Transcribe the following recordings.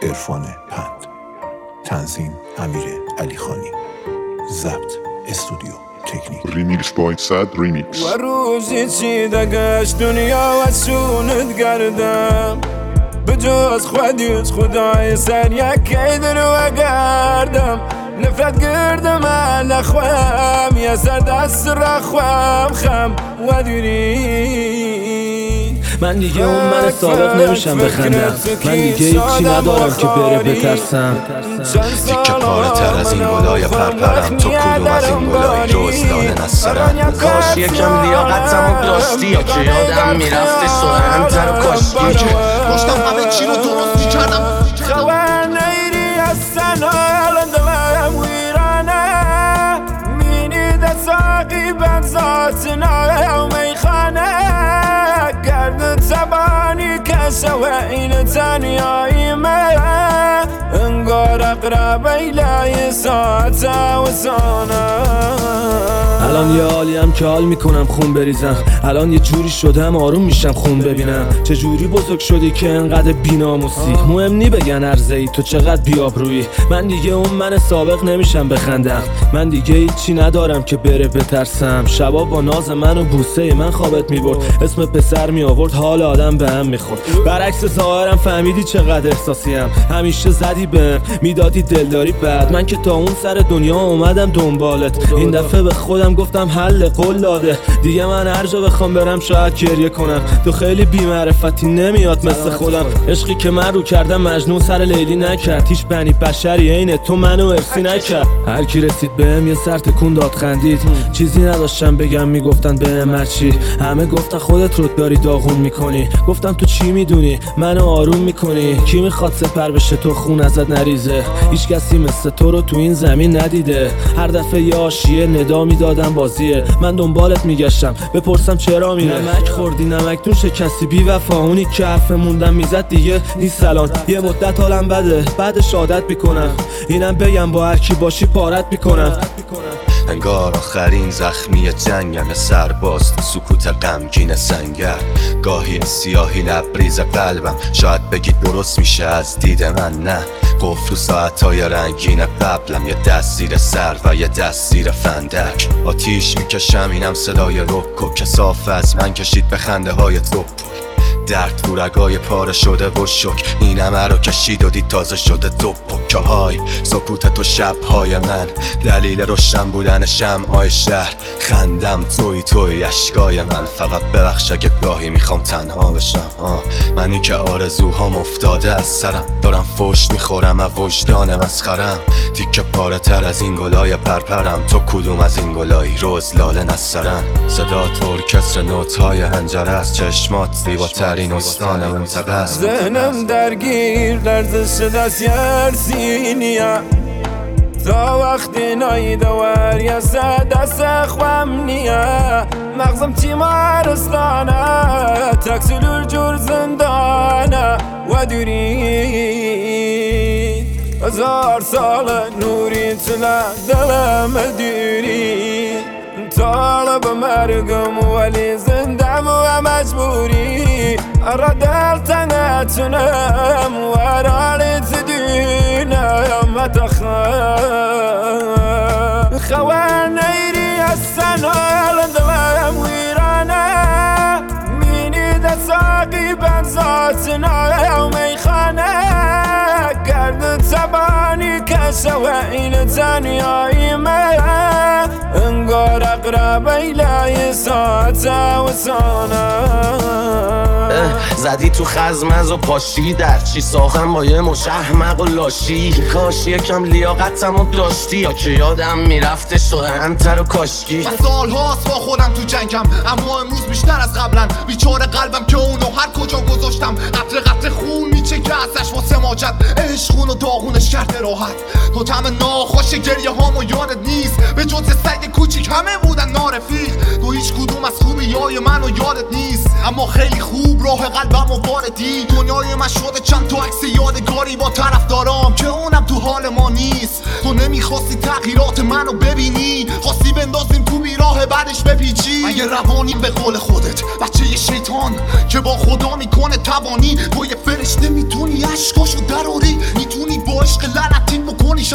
عرفان پند، تنظیم امیر علیخانی، ضبط استودیو تکنیک. ریمیکس باید صد ریمیکس. و روزی چی دگشت دنیا و شونت گردم بجز خودیت خدای سر یکی در و گردم نفرت گردم علا خوام یا سر دست را خوام خم و دوری. من دیگه اون من سابق نمیشم بخندم، من دیگه هیچی ندارم که بره بترسم. تیکه پاره تر از این گلای پرپرم، تو کدوم از این گلای روزدانه نسرم. کاش یکم لیاقتمو داشتی یا که یادم میرفتی سوهنتر و کاشتی داشتم همه چی رو درست میکردم. خبر نیری از سنال دلم ویرانه مینی دساقی بنزاتنا و میخانه گرد تبانی کسه و این تنیایی من انگار اقربی لای ساعته و سانه. الان یه حالیم که حال میکنم خون بریزم، الان یه جوری شدم آروم میشم خون ببینم. چه جوری بزرگ شدی که انقدر بیناموسی، مهم نی بگن عرضه ای تو چقدر بیابرویی. من دیگه اون من سابق نمیشم بخندم، من دیگه هیچی ندارم که بره بترسم. شبا با ناز من و بوسه من خوابت میبرد، اسم پسر می آورد حال آدم به هم میخورد. برعکس ظاهرم فهمیدی چقدر احساسیم، همیشه زدی بهم میدادی دلداری بعد. من که تا اون سر دنیا اومدم دنبالت، این دفعه به خودم گفتم حل قول داده دیگه. من هر جا بخوام برم شاید گریه کنم، تو خیلی بی‌معرفتی نمیاد مثل خودم. عشقی که من رو کردم مجنون سر لیلی نکرد، هیچ بنی بشری عین تو منو ارسی نکرد. هر کی رسید بهم یه سر تکون داد خندید، چیزی نداشتم بگم میگفتن بهم چی. همه گفتن خودت رو داری داغون میکنی، گفتم تو چی میدونی منو آروم میکنی. کی میخواد سپر بشه تو خون ازت نریزه، هیچ کسی مثل تو رو تو این زمین ندیده. هر دفعه یه آشیه ندا میدادم بازیه، من دنبالت میگشتم بپرسم چرا میره. نمک خوردی نمک تو شکستی بی وفا، اونی که حرف موندم میزد دیگه نیست الان. یه مدت حالم بده بعدش عادت میکنم، اینم بگم با هر کی باشی پارت میکنم. انگار آخرین زخمی جنگم سرباز تو سکوت غمگین سنگر. گاهی سیاهی لبریز قلبم شاید بگید درست میشه از دید من، نه قفل و ساعتهای رنگین قبلم، یه دست زیر سر و یه دست زیر فندک. آتیش میکشم اینم صدای رکو که صاف از من کشید به خنده های تو. درد تو رگای پاره شده و شک، این همه رو کشید و دید تازه شده دو پکه های سکوت تو شبهای من، دلیل روشن بودن شمعای شهر. خندم توی اشکای من، فقط ببخش اگه گاهی میخوام تنها بشم. منی که آرزوهام افتاده از سرم، دارم فوش میخورم و وجدان مسخرم. تیکه پاره تر از این گلای پرپرم، تو کدوم از این گلایی روز لاله نسرن. صدا ارکستر نوت‌های هنجره است، چشمات زیباترین استان منطقه است. ذهنم درگیر لرزش دست یرسینیه تا وقتی نایده وریا دست خوام نیه. مغزم تیمارستانه تکسلور جور زندانه و دوری. 1000 سال نوری تلا دلم دوری، طالب مرگم ولی زندم و مجبوری. ردلت نتونم ورالت دونم اتخم. خواه نیری از سنال دلم ویرانه مینی دساقی بنزاتنا و میخانه گرد تبانی کسه و این تنیایی من انگار اقربی لای ساعته و سانه. زدی تو خزمز و پاشی در چی ساخم با یه مشهمق و لاشی. کاش یکم لیاقتمو داشتی یا که یادم میرفته سوهنتر و کاشکی. من سالهاست با خودم تو جنگم، اما امروز بیشتر از قبلن. بیچاره قلبم که اونو هر کجا گذاشتم، قطره خون میچه که ازش واسه ماجد. عشقون و داغونش کرده راحت، تو طعم ناخوش گریه هامو یادت نیست. به جز سگ کوچیک همه بودن نارفیق، تو هیچ کدوم از خوبی های منو یادت نیست. اما خیلی خوب راه قلبم و واردی، دنیای من شده چند تا عکس یادگاری با طرفدارام که اونم تو حال ما نیست. تو نمیخواستی تغییرات منو ببینی، خواستی بندازیم تو بیراه بعدش بپیچی. اگه روانی به قول خودت بچه یه شیطان که با خدا میکنه توانی، تو یه فرشته میتونی عشقاشو دراری.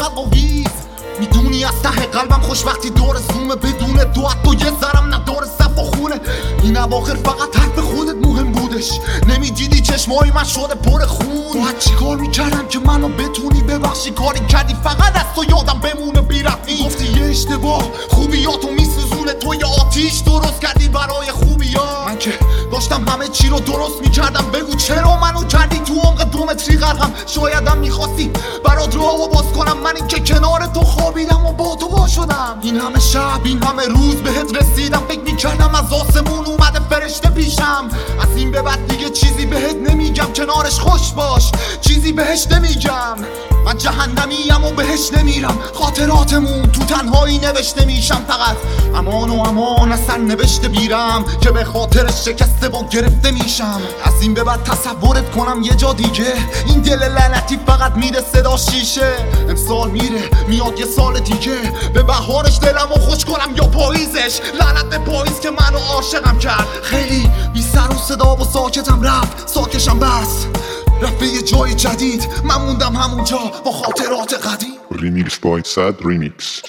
خلق و ویز میدونی از ته قلبم خوشبختی دور زومه بدون تو حتی یه ذرم نداره صف و خونه این اواخر فقط حرف خودت مهم بودش نمیدیدی چشمای من شده پر خون باید چی کار میکردم که منو بتونی ببخشی کاری کردی فقط از تو یادم بمونه بیرفتی گفتی یه اشتباه خوبیاتو میسوزونه تو یه آتیش درست کردی برای خوبیات من که داشتم همه چی رو درست میکردم بگو چرا منو کردی تو عمق 2 متری غرقم شایدم میخواستی برات راهو باز کنم من این که کنار تو خوابیدم و با تو وا شدم این همه شب این همه روز بهت رسیدم فکر میکردم از آسمون اومده فرشته پیشم از این به بعد دیگه چیزی بهت نمیگم کنارش خوش باش چیزی بهش نمیگم من جهنمیم و بهش نمیرم خاطراتمون تو تنهایی نوشته میشم فقط امان و امان از سر نوشته بیرم که به خاطرش شکسته و گرفته میشم از این به بعد تصورت کنم یه جا دیگه این دل لعنتی فقط میره صدا شیشه امسال میره میاد یه سال دیگه به بهارش دلمو خوش کنم یا پاییزش لعنت به پاییز که منو عاشقم کرد خیلی بی سر و صدا و ساکتم رفت ساکشم بس رفت یه جای جدید من موندم همونجا با خاطرات قدیم Remix by Sad Remix.